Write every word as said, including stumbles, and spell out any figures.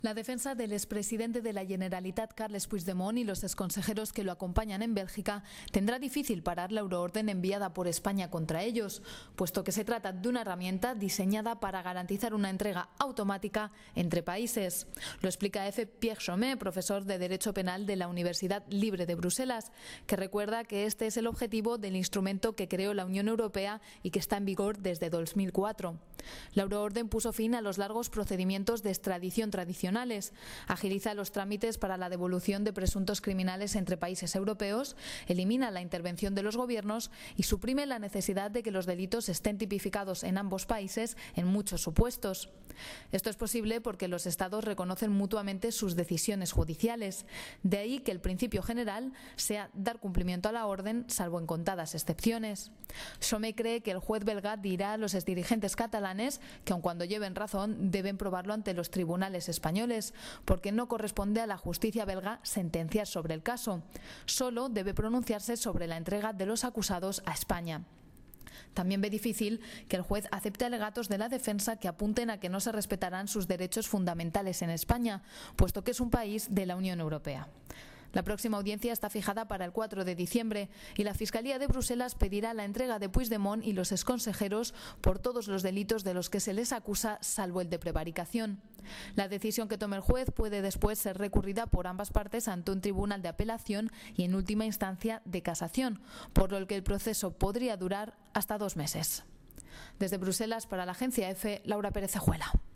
La defensa del expresidente de la Generalitat, Carles Puigdemont, y los exconsejeros que lo acompañan en Bélgica tendrá difícil parar la euroorden enviada por España contra ellos, puesto que se trata de una herramienta diseñada para garantizar una entrega automática entre países. Lo explica F. Pierre Chaumet, profesor de Derecho Penal de la Universidad Libre de Bruselas, que recuerda que este es el objetivo del instrumento que creó la Unión Europea y que está en vigor desde dos mil cuatro. La euroorden puso fin a los largos procedimientos de extradición tradicional, agiliza los trámites para la devolución de presuntos criminales entre países europeos, elimina la intervención de los gobiernos y suprime la necesidad de que los delitos estén tipificados en ambos países en muchos supuestos. Esto es posible porque los Estados reconocen mutuamente sus decisiones judiciales. De ahí que el principio general sea dar cumplimiento a la orden, salvo en contadas excepciones. Chaumet cree que el juez belga dirá a los exdirigentes catalanes que, aun cuando lleven razón, deben probarlo ante los tribunales españoles, porque no corresponde a la justicia belga sentenciar sobre el caso. Solo debe pronunciarse sobre la entrega de los acusados a España. También ve difícil que el juez acepte alegatos de la defensa que apunten a que no se respetarán sus derechos fundamentales en España, puesto que es un país de la Unión Europea. La próxima audiencia está fijada para el cuatro de diciembre y la Fiscalía de Bruselas pedirá la entrega de Puigdemont y los exconsejeros por todos los delitos de los que se les acusa, salvo el de prevaricación. La decisión que tome el juez puede después ser recurrida por ambas partes ante un tribunal de apelación y, en última instancia, de casación, por lo que el proceso podría durar hasta dos meses. Desde Bruselas, para la Agencia EFE, Laura Pérez Cejuela.